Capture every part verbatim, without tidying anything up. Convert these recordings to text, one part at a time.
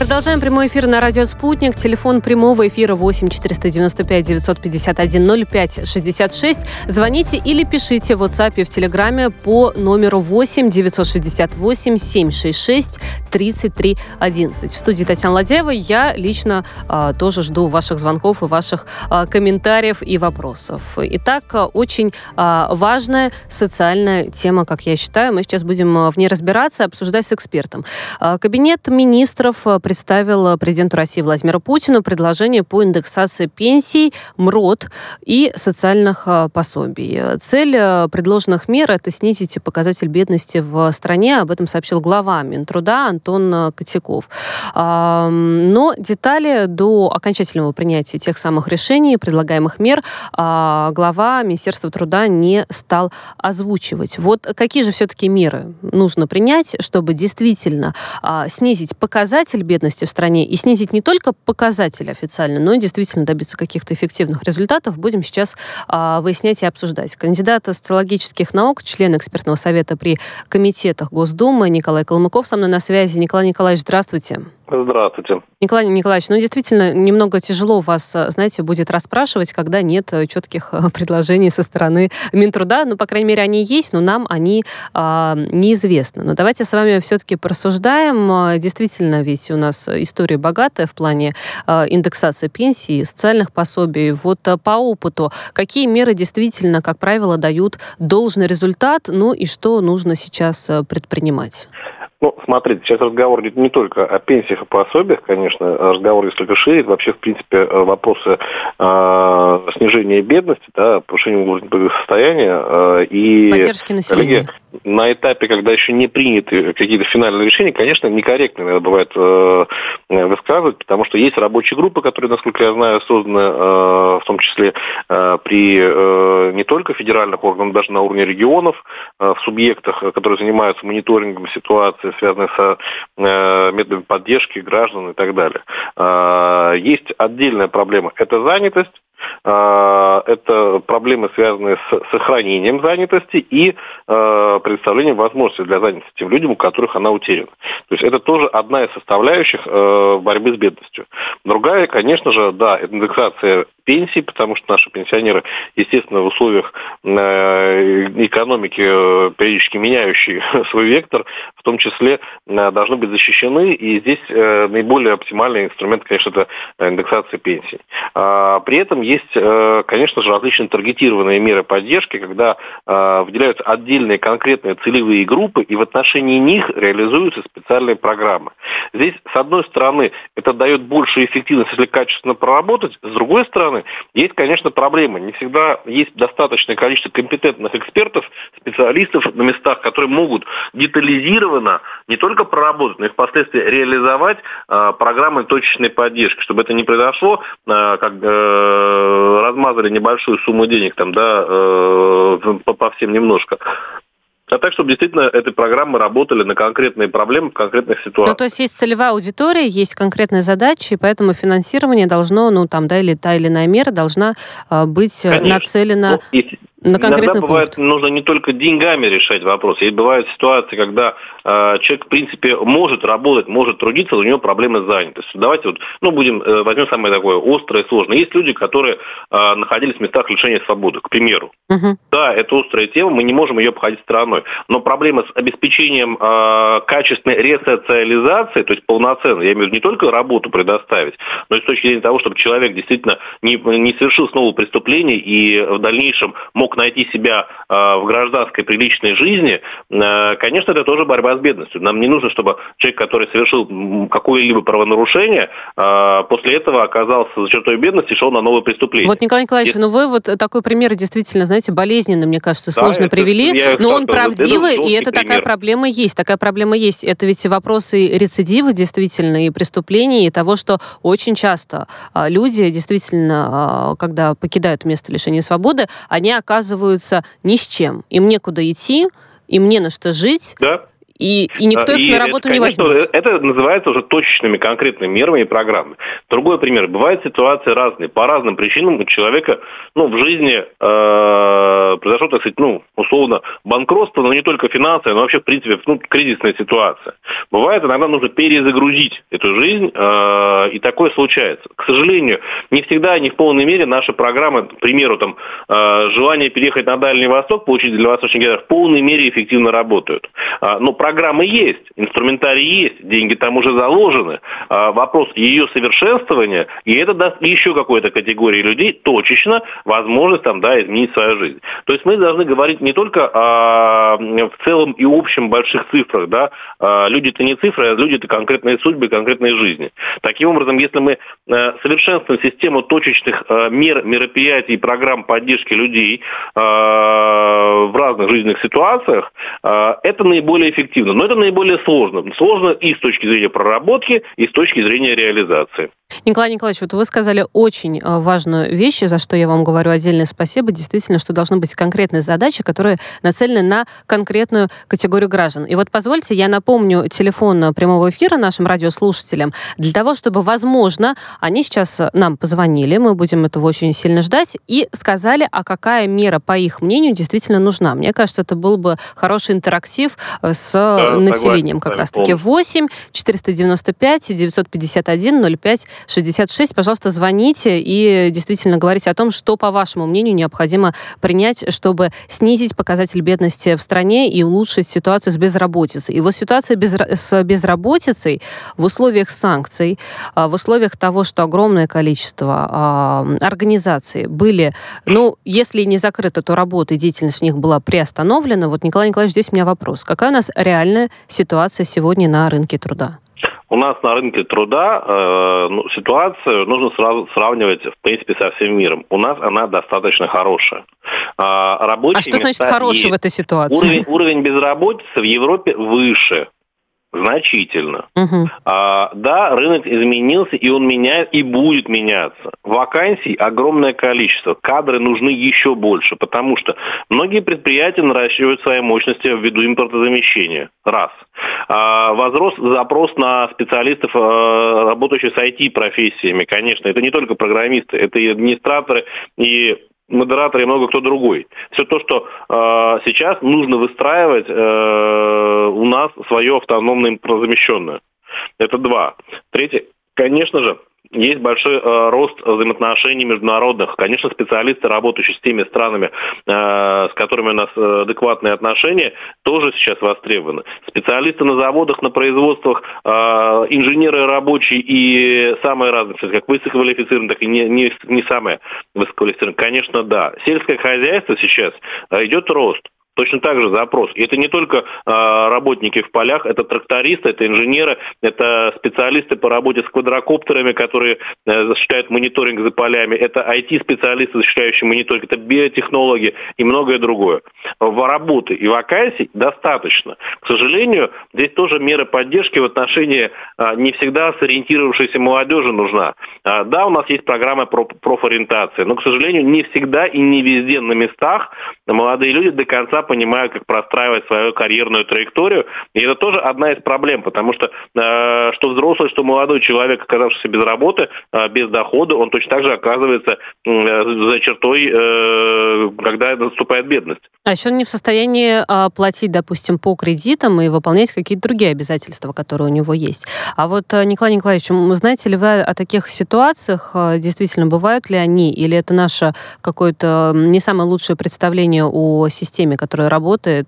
Продолжаем прямой эфир на радио «Спутник». Телефон прямого эфира восемь четыреста девяносто пять девятьсот пятьдесят один ноль пять шестьдесят шесть. Звоните или пишите в WhatsApp и в Телеграме по номеру восемь девятьсот шестьдесят восемь семьсот шестьдесят шесть тридцать три одиннадцать. В студии Татьяна Ладяева. Я лично а, тоже жду ваших звонков и ваших а, комментариев и вопросов. Итак, очень а, важная социальная тема, как я считаю. Мы сейчас будем в ней разбираться, обсуждать с экспертом. А, Кабинет министров представил президенту России Владимиру Путину предложение по индексации пенсий, МРОТ и социальных пособий. Цель предложенных мер – это снизить показатель бедности в стране. Об этом сообщил глава Минтруда Антон Котяков. Но детали до окончательного принятия тех самых решений, предлагаемых мер, глава Министерства труда не стал озвучивать. Вот какие же все-таки меры нужно принять, чтобы действительно снизить показатель бедности в стране и снизить не только показатели официально, но и действительно добиться каких-то эффективных результатов, будем сейчас а, выяснять и обсуждать. Кандидат социологических наук, член экспертного совета при комитетах Госдумы Николай Калмыков со мной на связи. Николай Николаевич, здравствуйте. Здравствуйте. Николай Николаевич, ну действительно, немного тяжело вас, знаете, будет расспрашивать, когда нет четких предложений со стороны Минтруда. Ну, по крайней мере, они есть, но нам они а, неизвестны. Но давайте с вами все-таки порассуждаем. Действительно, ведь у нас история богатая в плане а, индексации пенсий, социальных пособий. Вот а, по опыту, какие меры действительно, как правило, дают должный результат, ну и что нужно сейчас предпринимать? Ну, смотрите, сейчас разговор идет не только о пенсиях и пособиях, конечно, разговор несколько шире. Вообще, в принципе, вопросы э, снижения бедности, да, повышения уровня благосостояния э, и поддержки населения. Коллеги, на этапе, когда еще не приняты какие-то финальные решения, конечно, некорректно иногда бывает э, высказывать, потому что есть рабочие группы, которые, насколько я знаю, созданы э, в том числе э, при э, не только федеральных органах, даже на уровне регионов, э, в субъектах, которые занимаются мониторингом ситуации, связанные с э, методами поддержки граждан и так далее. Э, есть отдельная проблема – это занятость. Это проблемы, связанные с сохранением занятости и э, предоставлением возможностей для занятости тем людям, у которых она утеряна. То есть это тоже одна из составляющих э, борьбы с бедностью. Другая, конечно же, да, это индексация пенсий, потому что наши пенсионеры, естественно, в условиях э, экономики, э, периодически меняющей свой вектор, в том числе э, должны быть защищены. И здесь э, наиболее оптимальный инструмент, конечно, это индексация пенсий. А, при этом есть, э, конечно же, различные таргетированные меры поддержки, когда э, выделяются отдельные конкретные целевые группы, и в отношении них реализуются специальные программы. Здесь, с одной стороны, это дает большую эффективность, если качественно проработать, с другой стороны, есть, конечно, проблемы. Не всегда есть достаточное количество компетентных экспертов, специалистов на местах, которые могут детализированно не только проработать, но и впоследствии реализовать э, программы точечной поддержки, чтобы это не произошло, э, как э, размазали небольшую сумму денег там, да, э, по, по всем немножко. А так, чтобы действительно эти программы работали на конкретные проблемы в конкретных ситуациях. Ну, то есть есть целевая аудитория, есть конкретные задачи, и поэтому финансирование должно, ну, там, да, или та или иная мера должна э, быть Конечно. нацелена... Ну, и... На конкретный Иногда бывает, пункт. нужно не только деньгами решать вопрос. И бывают ситуации, когда э, человек, в принципе, может работать, может трудиться, но у него проблемы с занятостью. Давайте вот, ну, будем, э, возьмем самое такое острое и сложное. Есть люди, которые э, находились в местах лишения свободы, к примеру. Uh-huh. Да, это острая тема, мы не можем ее обходить стороной. Но проблема с обеспечением э, качественной ресоциализации, то есть полноценной, я имею в виду не только работу предоставить, но и с точки зрения того, чтобы человек действительно не, не совершил снова преступление и в дальнейшем мог найти себя э, в гражданской приличной жизни, э, конечно, это тоже борьба с бедностью. Нам не нужно, чтобы человек, который совершил какое-либо правонарушение, э, после этого оказался за чертой бедности и шел на новое преступление. Вот, Николай Николаевич, Если... ну вы вот такой пример действительно, знаете, болезненный, мне кажется, сложно да, привели, это, но он правдивый, это и это пример. Такая проблема есть. Такая проблема есть. Это ведь вопросы рецидива, действительно, и преступлений, и того, что очень часто э, люди, действительно, э, когда покидают место лишения свободы, они оказываются оказываются ни с чем. Им некуда идти, им не на что жить. Да. И, и никто их и на работу это, не конечно, возьмет. Это называется уже точечными конкретными мерами и программами. Другой пример. Бывают ситуации разные. По разным причинам у человека ну, в жизни э, произошло, так сказать, ну, условно, банкротство, но не только финансовое, но вообще, в принципе, ну, кризисная ситуация. Бывает, иногда нужно перезагрузить эту жизнь, э, и такое случается. К сожалению, не всегда, не в полной мере наши программы, к примеру, там, э, желание переехать на Дальний Восток, получить для восточных географов, в полной мере эффективно работают. Э, но программы есть, инструментарий есть, деньги там уже заложены. Э, вопрос ее совершенствования, и это даст еще какой-то категории людей точечно возможность там, да, изменить свою жизнь. То есть мы должны говорить не только о, в целом и общем больших цифрах, да, люди-то не цифры, а люди-то конкретные судьбы, конкретные жизни. Таким образом, если мы совершенствуем систему точечных мер, мероприятий, программ поддержки людей в разных жизненных ситуациях, это наиболее эффективно. Но это наиболее сложно. Сложно и с точки зрения проработки, и с точки зрения реализации. Николай Николаевич, вот вы сказали очень важную вещь, за что я вам говорю отдельное спасибо. Действительно, что должны быть конкретные задачи, которые нацелены на конкретную категорию граждан. И вот позвольте, я напомню телефон прямого эфира нашим радиослушателям, для того, чтобы, возможно, они сейчас нам позвонили, мы будем этого очень сильно ждать, и сказали, а какая мера, по их мнению, действительно нужна. Мне кажется, это был бы хороший интерактив с да, населением как раз-таки. восемь четыреста девяносто пять девятьсот пятьдесят один ноль пять шестьдесят шесть. Пожалуйста, звоните и действительно говорите о том, что, по вашему мнению, необходимо принять, чтобы снизить показатель бедности в стране и улучшить ситуацию с безработицей. И вот ситуация без, с безработицей в условиях санкций, в условиях того, что огромное количество организаций были, ну, если не закрыты, то работа и деятельность в них была приостановлена. Вот, Николай Николаевич, здесь у меня вопрос. Какая у нас реальная ситуация сегодня на рынке труда? У нас на рынке труда э, ну, ситуацию нужно сразу сравнивать, в принципе, со всем миром. У нас она достаточно хорошая. Э, рабочие а что значит хороший в этой ситуации? Уровень, уровень безработицы в Европе выше. Значительно. Угу. А, да, рынок изменился, и он меняет, и будет меняться. Вакансий огромное количество. Кадры нужны еще больше, потому что многие предприятия наращивают свои мощности ввиду импортозамещения. Раз. А, возрос запрос на специалистов, а, работающих с ай ти-профессиями. Конечно, это не только программисты, это и администраторы, и модераторы и много кто другой. Все то, что э, сейчас нужно выстраивать э, у нас свое автономное импортозамещенное. Это два. Третье, конечно же, есть большой э, рост взаимоотношений международных. Конечно, специалисты, работающие с теми странами, э, с которыми у нас адекватные отношения, тоже сейчас востребованы. Специалисты на заводах, на производствах, э, инженеры рабочие и самые разные, как высококвалифицированные, так и не, не, не самые высококвалифицированные. Конечно, да. Сельское хозяйство сейчас э, идет рост. Точно так же запрос. И это не только э, работники в полях, это трактористы, это инженеры, это специалисты по работе с квадрокоптерами, которые э, осуществляют мониторинг за полями, это ай ти-специалисты, осуществляющие мониторинг, это биотехнологи и многое другое. В работы и вакансий достаточно. К сожалению, здесь тоже меры поддержки в отношении э, не всегда сориентировавшейся молодежи нужна. Э, да, у нас есть программа про профориентации, но, к сожалению, не всегда и не везде на местах молодые люди до конца понимают, как простраивать свою карьерную траекторию. И это тоже одна из проблем, потому что э, что взрослый, что молодой человек, оказавшийся без работы, э, без дохода, он точно так же оказывается э, за чертой, э, когда наступает бедность. А еще он не в состоянии э, платить, допустим, по кредитам и выполнять какие-то другие обязательства, которые у него есть. А вот, э, Николай Николаевич, знаете ли вы о таких ситуациях? Э, действительно, бывают ли они? Или это наше какое-то не самое лучшее представление о системе, которая работает.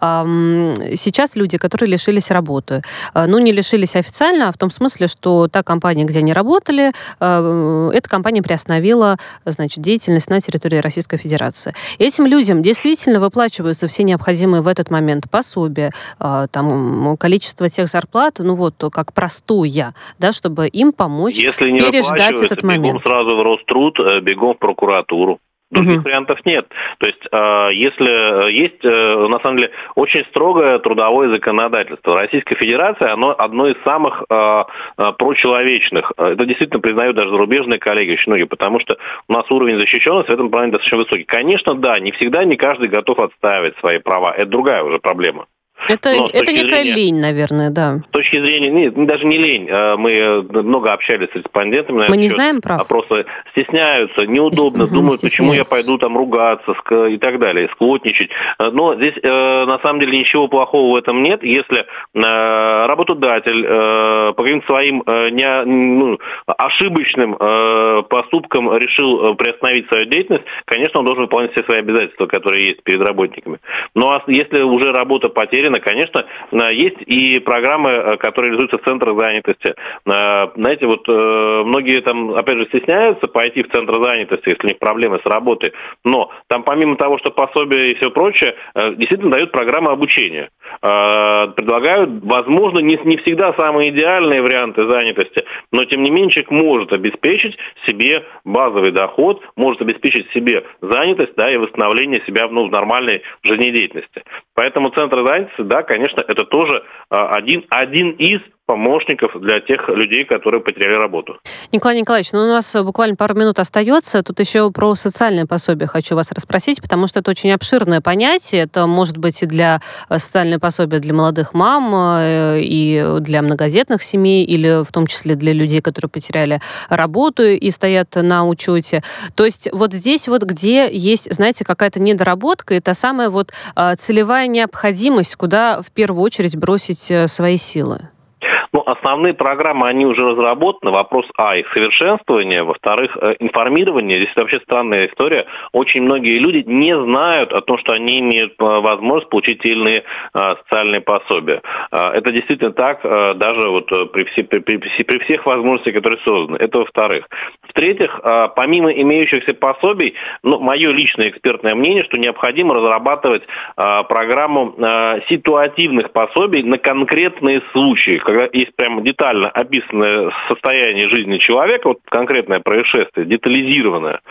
Сейчас люди, которые лишились работы, ну, не лишились официально, а в том смысле, что та компания, где они работали, эта компания приостановила, значит, деятельность на территории Российской Федерации. И этим людям действительно выплачиваются все необходимые в этот момент пособия, там, количество тех зарплат, ну, вот, как простое, да, чтобы им помочь Если не переждать этот момент. Бегом сразу в Роструд, бегом в прокуратуру. Других угу. вариантов нет. То есть, э, если есть, э, на самом деле, очень строгое трудовое законодательство. Российская Федерация, оно одно из самых э, э, прочеловечных. Это действительно признают даже зарубежные коллеги, очень многие, потому что у нас уровень защищенности в этом плане достаточно высокий. Конечно, да, не всегда, не каждый готов отстаивать свои права. Это другая уже проблема. Это, это некая зрения, лень, наверное, да. С точки зрения, нет, даже не лень. Мы много общались с респондентами. Мы не знаем прав. Просто стесняются, неудобно, угу, думают, почему я пойду там ругаться и так далее, склотничать. Но здесь на самом деле ничего плохого в этом нет. Если работодатель по каким-то своим не, ну, ошибочным поступкам решил приостановить свою деятельность, конечно, он должен выполнять все свои обязательства, которые есть перед работниками. Ну а если уже работа потеряна, конечно, есть и программы, которые реализуются в центрах занятости. Знаете, вот многие там, опять же, стесняются пойти в центр занятости, если у них проблемы с работой, но там помимо того, что пособие и все прочее, действительно дают программы обучения. Предлагают, возможно, не, не всегда самые идеальные варианты занятости, но тем не менее человек может обеспечить себе базовый доход, может обеспечить себе занятость, да, и восстановление себя, ну, в нормальной жизнедеятельности. Поэтому центр занятости, да, конечно, это тоже один, один из помощников для тех людей, которые потеряли работу. Николай Николаевич, ну у нас буквально пару минут остается. Тут еще про социальное пособие хочу вас расспросить, потому что это очень обширное понятие. Это может быть и для социальное пособие для молодых мам, и для многодетных семей, или в том числе для людей, которые потеряли работу и стоят на учете. То есть вот здесь вот, где есть, знаете, какая-то недоработка, это самая вот целевая необходимость, куда в первую очередь бросить свои силы. Ну, основные программы, они уже разработаны. Вопрос, а, их совершенствование, во-вторых, информирование. Здесь вообще странная история. Очень многие люди не знают о том, что они имеют возможность получить те или иные а, социальные пособия. А, это действительно так, а, даже вот при, все, при, при, при всех возможностях, которые созданы. Это во-вторых. В-третьих, а, помимо имеющихся пособий, ну, мое личное экспертное мнение, что необходимо разрабатывать а, программу а, ситуативных пособий на конкретные случаи, когда есть прямо детально описанное состояние жизни человека, вот конкретное происшествие, детализированное.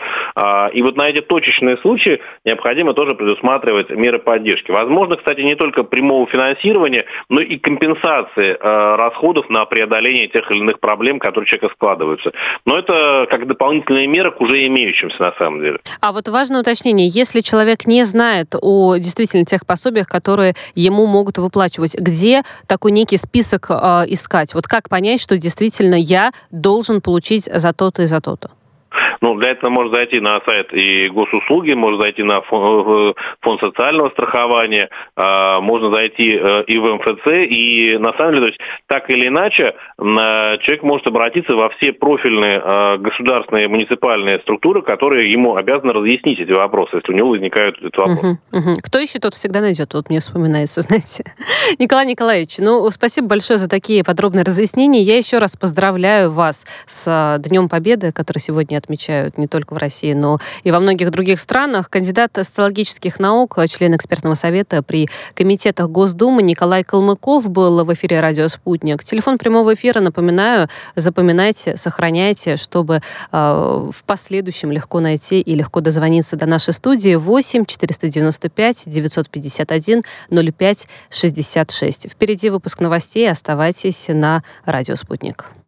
И вот на эти точечные случаи необходимо тоже предусматривать меры поддержки. Возможно, кстати, не только прямого финансирования, но и компенсации расходов на преодоление тех или иных проблем, которые у человека складываются. Но это как дополнительные меры к уже имеющимся на самом деле. А вот важное уточнение. Если человек не знает о действительно тех пособиях, которые ему могут выплачивать, где такой некий список э, искать? Вот как понять, что действительно я должен получить за то-то и за то-то? Ну, для этого можно зайти на сайт и госуслуги, можно зайти на фонд, фонд социального страхования, можно зайти и в эм эф цэ, и на самом деле, то есть, так или иначе, человек может обратиться во все профильные государственные муниципальные структуры, которые ему обязаны разъяснить эти вопросы, если у него возникают эти вопросы. Угу, угу. Кто ищет, тот всегда найдет. Вот мне вспоминается, знаете. Николай Николаевич, ну, спасибо большое за такие подробные разъяснения. Я еще раз поздравляю вас с Днем Победы, который сегодня отмечают не только в России, но и во многих других странах. Кандидат социологических наук, член экспертного совета при комитетах Госдумы Николай Калмыков был в эфире «Радио Спутник». Телефон прямого эфира, напоминаю, запоминайте, сохраняйте, чтобы э, в последующем легко найти и легко дозвониться до нашей студии. восемь четыреста девяносто пять девятьсот пятьдесят один ноль пять шестьдесят шесть. Впереди выпуск новостей. Оставайтесь на «Радио Спутник».